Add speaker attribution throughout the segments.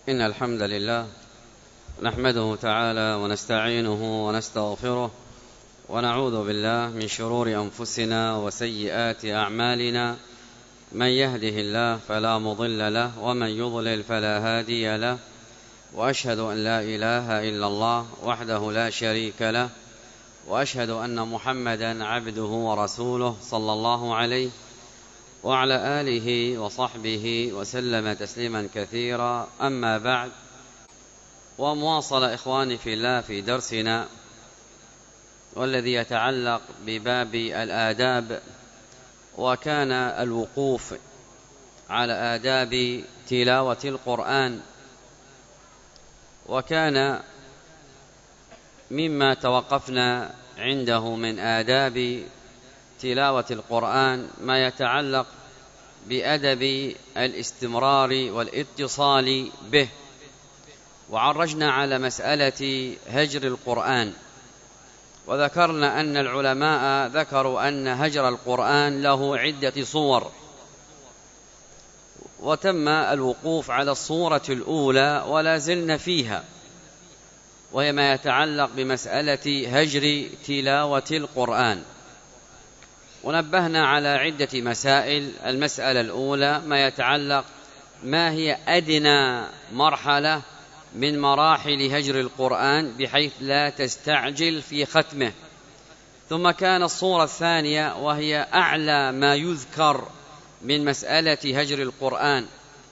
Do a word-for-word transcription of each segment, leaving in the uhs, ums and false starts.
Speaker 1: إن الحمد لله نحمده تعالى ونستعينه ونستغفره ونعوذ بالله من شرور أنفسنا وسيئات أعمالنا. من يهده الله فلا مضل له ومن يضلل فلا هادي له، وأشهد أن لا إله إلا الله وحده لا شريك له، وأشهد أن محمدا عبده ورسوله صلى الله عليه وعلى آله وصحبه وسلم تسليما كثيرا. أما بعد، ومواصل إخواني في الله في درسنا والذي يتعلق بباب الآداب، وكان الوقوف على آداب تلاوة القرآن. وكان مما توقفنا عنده من آداب تلاوة القرآن ما يتعلق بأدب الاستمرار والاتصال به، وعرجنا على مسألة هجر القرآن، وذكرنا أن العلماء ذكروا أن هجر القرآن له عدة صور، وتم الوقوف على الصورة الأولى ولا زلنا فيها، وهي ما يتعلق بمسألة هجر تلاوة القرآن. ونبهنا على عدة مسائل. المسألة الأولى ما يتعلق ما هي أدنى مرحلة من مراحل هجر القرآن بحيث لا تستعجل في ختمه. ثم كان الصورة الثانية وهي أعلى ما يذكر من مسألة هجر القرآن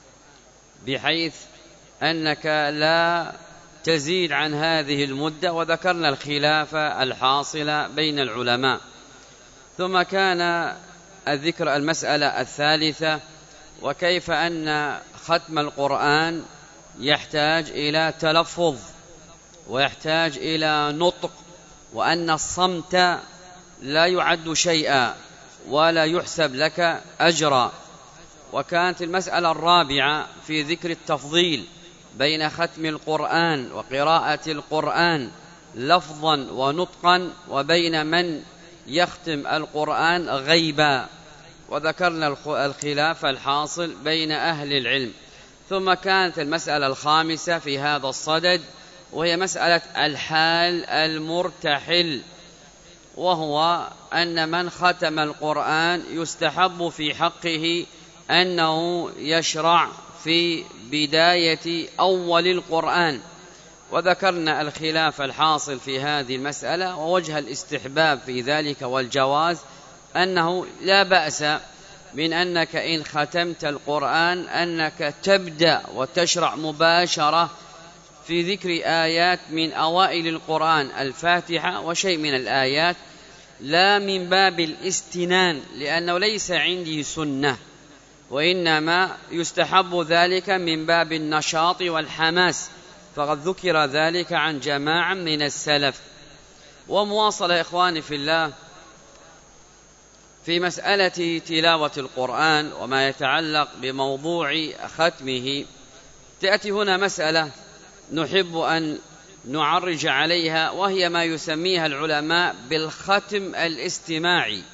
Speaker 1: بحيث أنك لا تزيد عن هذه المدة، وذكرنا الخلاف الحاصل بين العلماء. ثم كان الذكر المسألة الثالثة، وكيف أن ختم القرآن يحتاج إلى تلفظ ويحتاج إلى نطق، وأن الصمت لا يعد شيئا ولا يحسب لك أجرا. وكانت المسألة الرابعة في ذكر التفضيل بين ختم القرآن وقراءة القرآن لفظا ونطقا، وبين من يختم القرآن غيبا، وذكرنا الخلاف الحاصل بين أهل العلم. ثم كانت المسألة الخامسة في هذا الصدد وهي مسألة الحال المرتحل، وهو أن من ختم القرآن يستحب في حقه أنه يشرع في بداية أول القرآن، وذكرنا الخلاف الحاصل في هذه المسألة ووجه الاستحباب في ذلك والجواز، أنه لا بأس من أنك إن ختمت القرآن أنك تبدأ وتشرع مباشرة في ذكر آيات من أوائل القرآن، الفاتحة وشيء من الآيات، لا من باب الاستنان لأنه ليس عندي سنة، وإنما يستحب ذلك من باب النشاط والحماس، فقد ذكر ذلك عن جماعة من السلف. ومواصلة إخواني في الله في مسألة تلاوة القرآن وما يتعلق بموضوع ختمه. تأتي هنا مسألة نحب أن نعرج عليها، وهي ما يسميها العلماء بالختم الاستماعي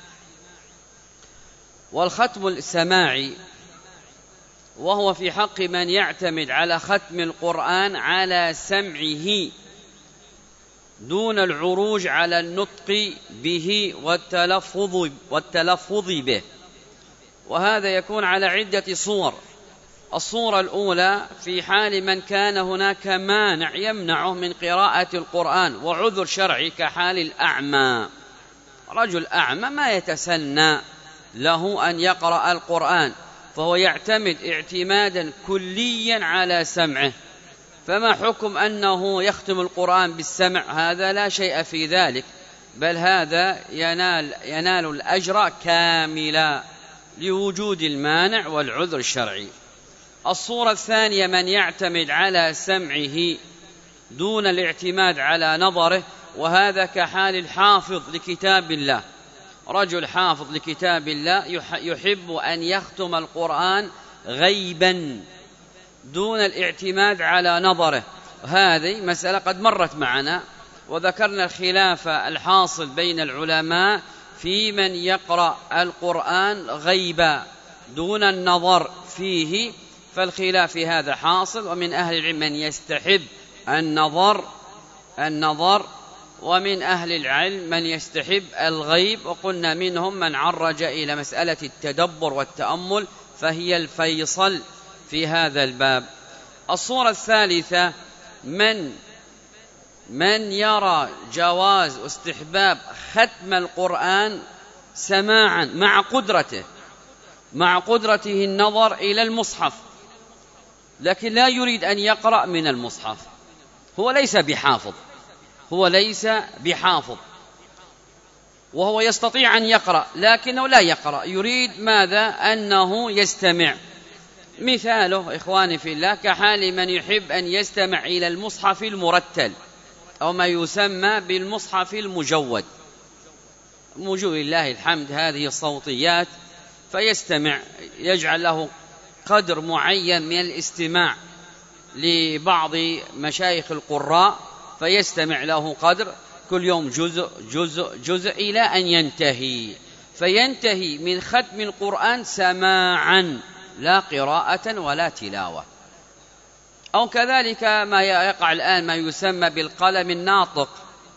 Speaker 1: والختم السماعي، وهو في حق من يعتمد على ختم القرآن على سمعه دون العروج على النطق به والتلفظ, والتلفظ به. وهذا يكون على عدة صور. الصورة الأولى في حال من كان هناك مانع يمنعه من قراءة القرآن وعذر شرعي كحال الأعمى. رجل أعمى ما يتسنى له أن يقرأ القرآن، فهو يعتمد اعتمادا كليا على سمعه، فما حكم أنه يختم القرآن بالسمع؟ هذا لا شيء في ذلك، بل هذا ينال, ينال الأجر كاملا لوجود المانع والعذر الشرعي. الصورة الثانية من يعتمد على سمعه دون الاعتماد على نظره، وهذا كحال الحافظ لكتاب الله. رجل حافظ لكتاب الله يحب أن يختم القرآن غيبا دون الاعتماد على نظره. هذه مسألة قد مرت معنا، وذكرنا الخلاف الحاصل بين العلماء في من يقرأ القرآن غيبا دون النظر فيه، فالخلاف في هذا حاصل. ومن أهل العلم من يستحب النظر النظر ومن أهل العلم من يستحب الغيب، وقلنا منهم من عرج إلى مسألة التدبر والتأمل، فهي الفيصل في هذا الباب. الصورة الثالثة من من يرى جواز واستحباب ختم القرآن سماعا مع قدرته مع قدرته النظر إلى المصحف، لكن لا يريد أن يقرأ من المصحف، هو ليس بحافظ هو ليس بحافظ وهو يستطيع أن يقرأ لكنه لا يقرأ، يريد ماذا؟ أنه يستمع. مثاله إخواني في الله كحال من يحب أن يستمع إلى المصحف المرتل أو ما يسمى بالمصحف المجود، موجود لله الحمد هذه الصوتيات، فيستمع، يجعل له قدر معين من الاستماع لبعض مشايخ القراء، فيستمع له قدر كل يوم جزء جزء جزء إلى أن ينتهي، فينتهي من ختم القرآن سماعا لا قراءة ولا تلاوة. أو كذلك ما يقع الآن ما يسمى بالقلم الناطق،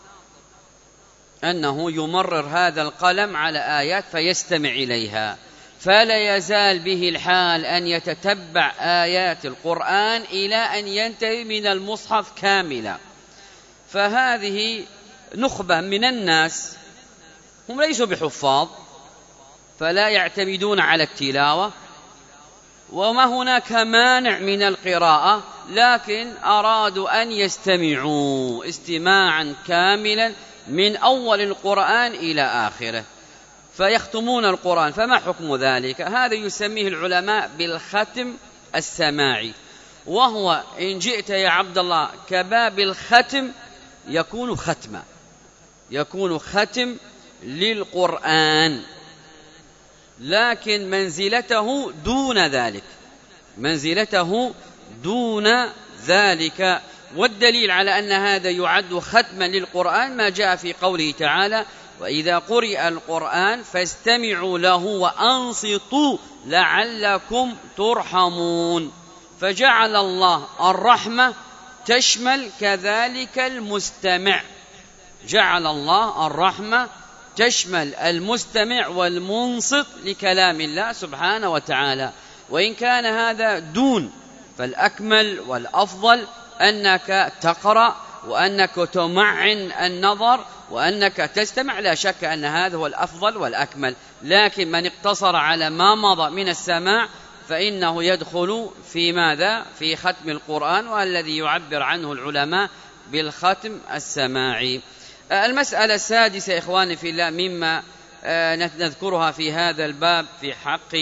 Speaker 1: أنه يمرر هذا القلم على آيات فيستمع إليها، فلا يزال به الحال أن يتتبع آيات القرآن إلى أن ينتهي من المصحف كاملا. فهذه نخبة من الناس هم ليسوا بحفاظ، فلا يعتمدون على التلاوة، وما هناك مانع من القراءة، لكن أرادوا أن يستمعوا استماعا كاملا من أول القرآن إلى آخره، فيختمون القرآن. فما حكم ذلك؟ هذا يسميه العلماء بالختم السماعي، وهو إن جئت يا عبد الله كباب الختم يكون ختما يكون ختم للقرآن، لكن منزلته دون ذلك منزلته دون ذلك والدليل على أن هذا يعد ختما للقرآن ما جاء في قوله تعالى: وإذا قرئ القرآن فاستمعوا له وأنصتوا لعلكم ترحمون. فجعل الله الرحمة تشمل كذلك المستمع، جعل الله الرحمة تشمل المستمع والمنصت لكلام الله سبحانه وتعالى. وإن كان هذا دون، فالأكمل والأفضل أنك تقرأ وأنك تمعن النظر وأنك تستمع، لا شك أن هذا هو الأفضل والأكمل. لكن من اقتصر على ما مضى من السماع فإنه يدخل في ماذا؟ في ختم القرآن، والذي يعبر عنه العلماء بالختم السماعي. المسألة السادسة إخواني في الله مما نذكرها في هذا الباب في حق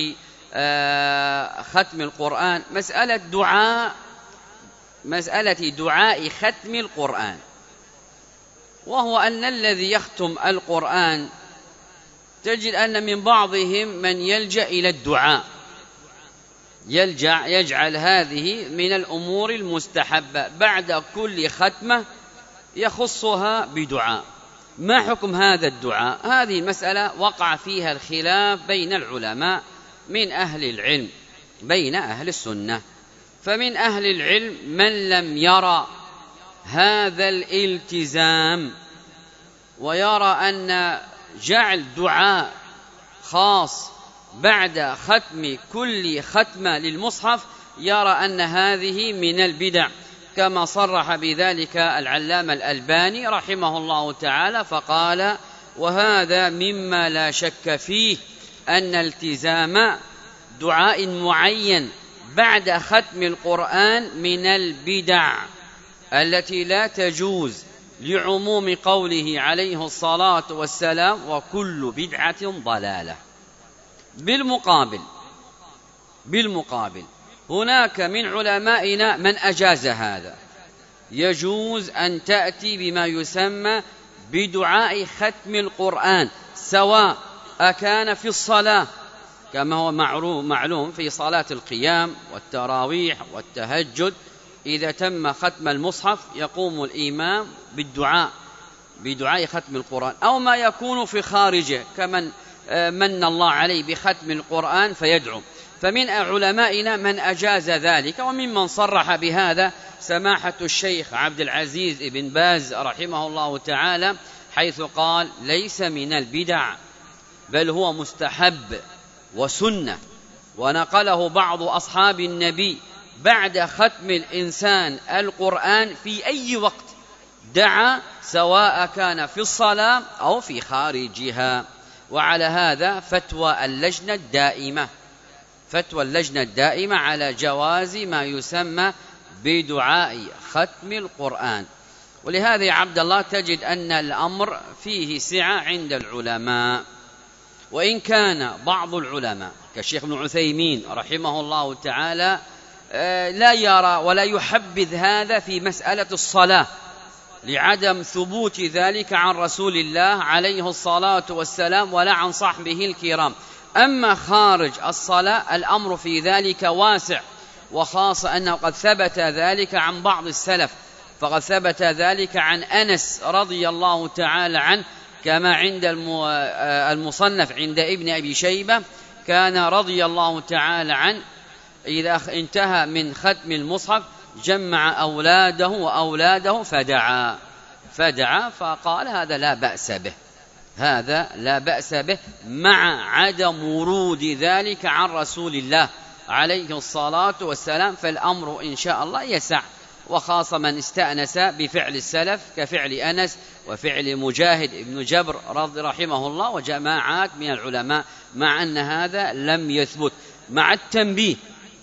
Speaker 1: ختم القرآن مسألة دعاء مسألة دعاء ختم القرآن، وهو أن الذي يختم القرآن تجد أن من بعضهم من يلجأ إلى الدعاء، يلجأ يجعل هذه من الأمور المستحبة، بعد كل ختمة يخصها بدعاء. ما حكم هذا الدعاء؟ هذه المسألة وقع فيها الخلاف بين العلماء من أهل العلم بين أهل السنة. فمن أهل العلم من لم يرى هذا الالتزام ويرى أن جعل دعاء خاص بعد ختم كل ختمة للمصحف، يرى أن هذه من البدع، كما صرح بذلك العلامة الألباني رحمه الله تعالى، فقال: وهذا مما لا شك فيه أن التزام دعاء معين بعد ختم القرآن من البدع التي لا تجوز، لعموم قوله عليه الصلاة والسلام: وكل بدعة ضلالة. بالمقابل بالمقابل هناك من علمائنا من أجاز هذا، يجوز أن تأتي بما يسمى بدعاء ختم القرآن، سواء أكان في الصلاة كما هو معلوم في صلاة القيام والتراويح والتهجد، إذا تم ختم المصحف يقوم الإمام بالدعاء بدعاء ختم القرآن، أو ما يكون في خارجه كمن من الله عليه بختم القرآن فيدعو. فمن علمائنا من أجاز ذلك، وممن صرح بهذا سماحة الشيخ عبد العزيز بن باز رحمه الله تعالى، حيث قال: ليس من البدع بل هو مستحب وسنة. ونقله بعض أصحاب النبي بعد ختم الإنسان القرآن في أي وقت دعا، سواء كان في الصلاة أو في خارجها. وعلى هذا فتوى اللجنة الدائمة فتوى اللجنة الدائمة على جواز ما يسمى بدعاء ختم القرآن. ولهذا يا عبد الله تجد أن الأمر فيه سعة عند العلماء، وإن كان بعض العلماء كالشيخ ابن عثيمين رحمه الله تعالى لا يرى ولا يحبذ هذا في مسألة الصلاة لعدم ثبوت ذلك عن رسول الله عليه الصلاة والسلام ولا عن صحبه الكرام. أما خارج الصلاة الأمر في ذلك واسع، وخاصة أنه قد ثبت ذلك عن بعض السلف، فقد ثبت ذلك عن أنس رضي الله تعالى عنه، كما عند المصنف عند ابن أبي شيبة، كان رضي الله تعالى عنه إذا انتهى من ختم المصحف جمع أولاده وأولاده فدعا فدعا فقال: هذا لا بأس به هذا لا بأس به مع عدم ورود ذلك عن رسول الله عليه الصلاة والسلام. فالأمر إن شاء الله يسع، وخاصة من استأنس بفعل السلف كفعل أنس وفعل مجاهد ابن جبر رضي رحمه الله وجماعات من العلماء، مع أن هذا لم يثبت، مع التنبيه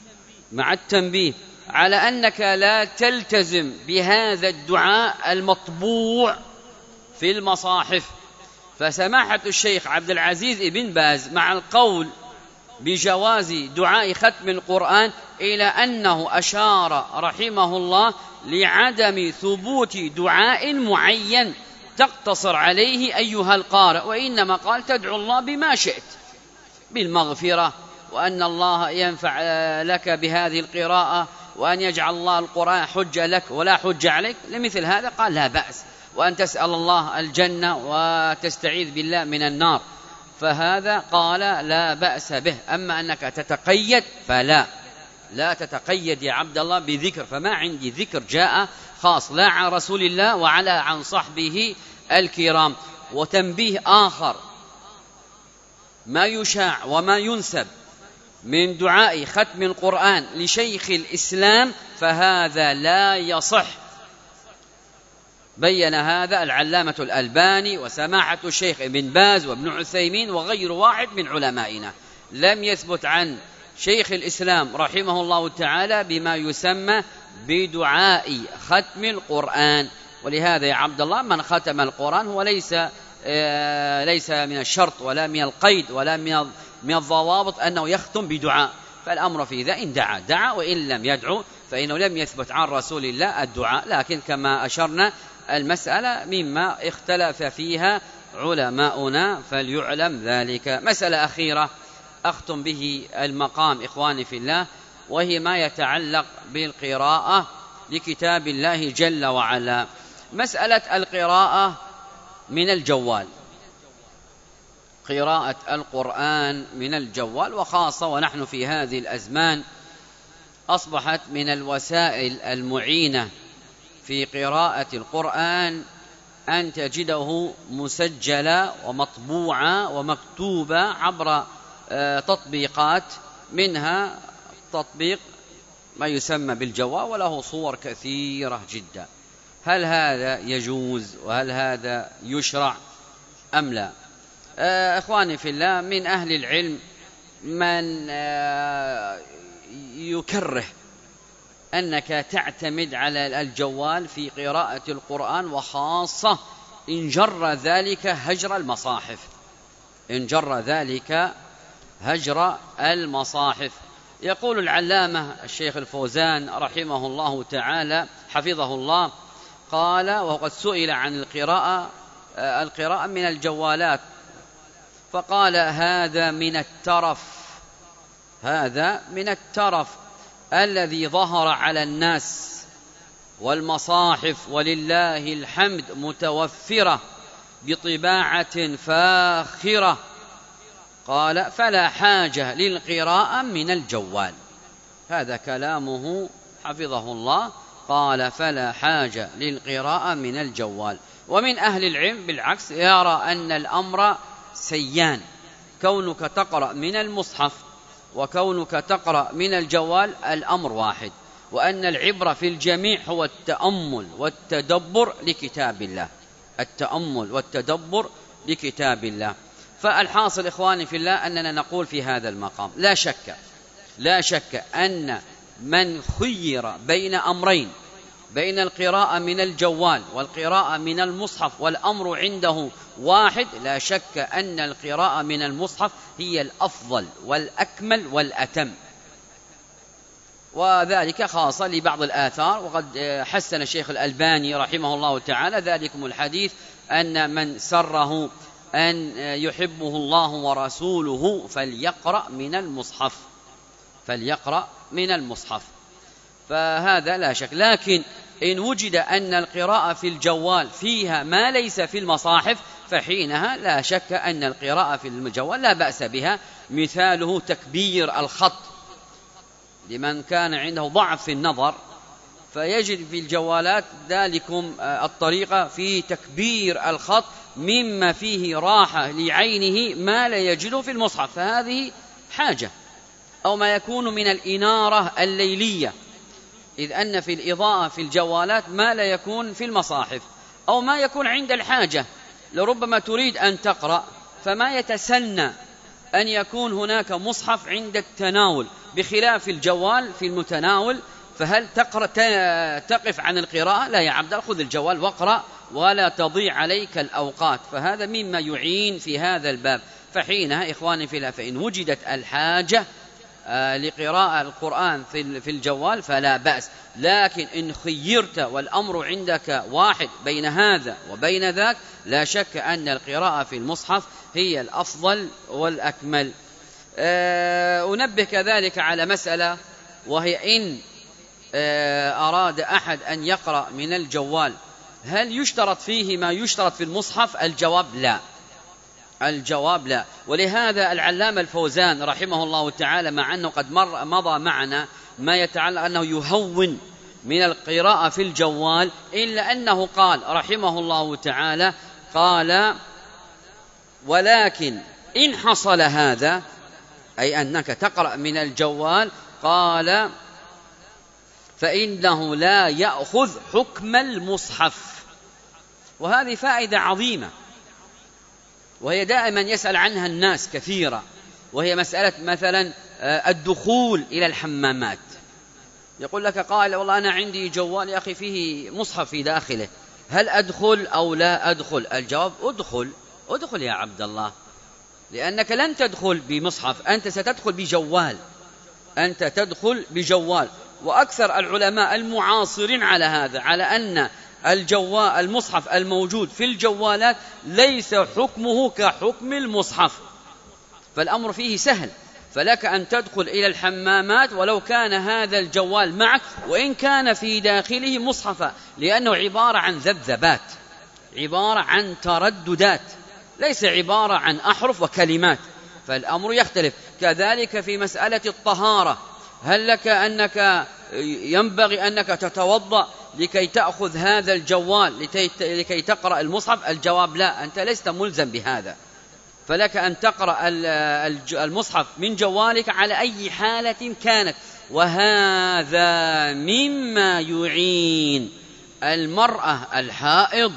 Speaker 1: مع التنبيه على أنك لا تلتزم بهذا الدعاء المطبوع في المصاحف. فسماحة الشيخ عبد العزيز بن باز مع القول بجواز دعاء ختم القرآن إلى أنه أشار رحمه الله لعدم ثبوت دعاء معين تقتصر عليه أيها القارئ، وإنما قال: تدعو الله بما شئت بالمغفرة، وأن الله ينفع لك بهذه القراءة، وأن يجعل الله القرآن حجة لك ولا حجة عليك. لمثل هذا قال: لا بأس، وأن تسأل الله الجنة وتستعيذ بالله من النار، فهذا قال لا بأس به. أما أنك تتقيد فلا لا تتقيد يا عبد الله بذكر، فما عندي ذكر جاء خاص لا عن رسول الله وعلى عن صحبه الكرام. وتنبيه آخر: ما يشاع وما ينسب من دعاء ختم القرآن لشيخ الإسلام فهذا لا يصح. بين هذا العلامة الألباني وسماحة الشيخ ابن باز وابن عثيمين وغير واحد من علمائنا. لم يثبت عن شيخ الإسلام رحمه الله تعالى بما يسمى بدعاء ختم القرآن. ولهذا يا عبد الله من ختم القرآن هو ليس آه ليس من الشرط ولا من القيد ولا من من الضوابط أنه يختم بدعاء، فالأمر في ذا إن دعا دعا، وإن لم يدعو فإنه لم يثبت عن رسول الله الدعاء. لكن كما أشرنا المسألة مما اختلف فيها علماؤنا فليعلم ذلك. مسألة أخيرة أختم به المقام إخواني في الله، وهي ما يتعلق بالقراءة لكتاب الله جل وعلا. مسألة القراءة من الجوال، قراءة القرآن من الجوال، وخاصة ونحن في هذه الأزمان أصبحت من الوسائل المعينة في قراءة القرآن أن تجده مسجلا ومطبوعا ومكتوبا عبر تطبيقات، منها تطبيق ما يسمى بالجوال وله صور كثيرة جدا. هل هذا يجوز وهل هذا يشرع أم لا؟ إخواني في الله، من أهل العلم من يكره أنك تعتمد على الجوال في قراءة القرآن، وخاصة إن جر ذلك هجر المصاحف إن جر ذلك هجر المصاحف. يقول العلامة الشيخ الفوزان رحمه الله تعالى حفظه الله، قال: وقد سئل عن القراءة القراءة من الجوالات، فقال: هذا من الترف هذا من الترف الذي ظهر على الناس، والمصاحف ولله الحمد متوفرة بطباعة فاخرة قال فلا حاجة للقراءة من الجوال. هذا كلامه حفظه الله، قال فلا حاجة للقراءة من الجوال. ومن أهل العلم بالعكس يرى أن الأمر سيان، كونك تقرأ من المصحف وكونك تقرأ من الجوال الأمر واحد، وأن العبرة في الجميع هو التأمل والتدبر لكتاب الله، التأمل والتدبر لكتاب الله. فالحاصل إخواني في الله أننا نقول في هذا المقام لا شك لا شك أن من خير بين أمرين، بين القراءة من الجوال والقراءة من المصحف والأمر عنده واحد، لا شك أن القراءة من المصحف هي الأفضل والأكمل والأتم، وذلك خاصة لبعض الآثار. وقد حسن الشيخ الألباني رحمه الله تعالى ذلكم الحديث أن من سره أن يحبه الله ورسوله فليقرأ من المصحف، فليقرأ من المصحف. فهذا لا شك. لكن إن وجد أن القراءة في الجوال فيها ما ليس في المصاحف فحينها لا شك أن القراءة في الجوال لا بأس بها. مثاله تكبير الخط، لمن كان عنده ضعف في النظر فيجد في الجوالات ذلكم الطريقة في تكبير الخط مما فيه راحة لعينه ما لا يجده في المصحف، فهذه حاجة. أو ما يكون من الإنارة الليلية، إذ أن في الإضاءة في الجوالات ما لا يكون في المصاحف، أو ما يكون عند الحاجة، لربما تريد أن تقرأ فما يتسنى أن يكون هناك مصحف عند التناول، بخلاف الجوال في المتناول، فهل تقرأ تقف عن القراءة؟ لا يا عبد الله، خذ الجوال واقرأ ولا تضيع عليك الأوقات. فهذا مما يعين في هذا الباب. فحينها إخواني في الله فإن وجدت الحاجة لقراءة القرآن في الجوال فلا بأس. لكن إن خيرت والأمر عندك واحد بين هذا وبين ذاك لا شك أن القراءة في المصحف هي الأفضل والأكمل. أنبه كذلك على مسألة، وهي إن أراد أحد أن يقرأ من الجوال هل يشترط فيه ما يشترط في المصحف؟ الجواب لا، الجواب لا. ولهذا العلامة الفوزان رحمه الله تعالى مع أنه قد مر مضى معنا ما يتعلق أنه يهون من القراءة في الجوال، إلا أنه قال رحمه الله تعالى قال ولكن إن حصل هذا، أي أنك تقرأ من الجوال، قال فإنه لا يأخذ حكم المصحف. وهذه فائدة عظيمة، وهي دائما يسأل عنها الناس كثيرا، وهي مسألة مثلا الدخول إلى الحمامات. يقول لك قائل والله أنا عندي جوال يا أخي فيه مصحف في داخله، هل أدخل أو لا أدخل؟ الجواب أدخل، أدخل يا عبد الله، لأنك لن تدخل بمصحف، أنت ستدخل بجوال، أنت تدخل بجوال. وأكثر العلماء المعاصرين على هذا، على أن الجوال المصحف الموجود في الجوالات ليس حكمه كحكم المصحف، فالأمر فيه سهل، فلك أن تدخل إلى الحمامات ولو كان هذا الجوال معك وإن كان في داخله مصحفا، لأنه عبارة عن ذبذبات، عبارة عن ترددات، ليس عبارة عن أحرف وكلمات، فالأمر يختلف. كذلك في مسألة الطهارة، هل لك أنك ينبغي أنك تتوضأ لكي تأخذ هذا الجوال لكي تقرأ المصحف؟ الجواب لا، أنت لست ملزم بهذا، فلك أن تقرأ المصحف من جوالك على أي حالة كانت. وهذا مما يعين المرأة الحائض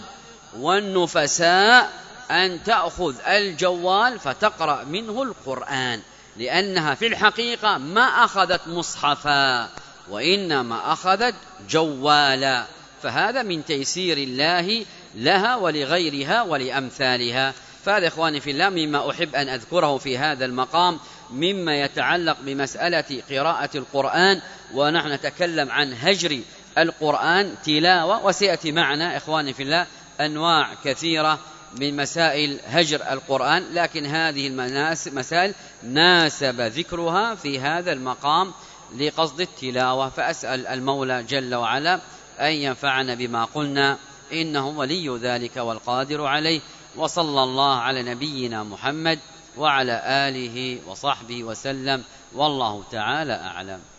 Speaker 1: والنفساء أن تأخذ الجوال فتقرأ منه القرآن، لأنها في الحقيقة ما أخذت مصحفا وإنما أخذت جوالا، فهذا من تيسير الله لها ولغيرها ولأمثالها. فهذا إخواني في الله مما أحب أن أذكره في هذا المقام مما يتعلق بمسألة قراءة القرآن، ونحن نتكلم عن هجر القرآن تلاوة، وسيأتي معنا إخواني في الله أنواع كثيرة من مسائل هجر القرآن، لكن هذه المسائل ناسب ذكرها في هذا المقام لقصد التلاوة. فأسأل المولى جل وعلا أن ينفعنا بما قلنا، إنه ولي ذلك والقادر عليه. وصلى الله على نبينا محمد وعلى آله وصحبه وسلم، والله تعالى أعلم.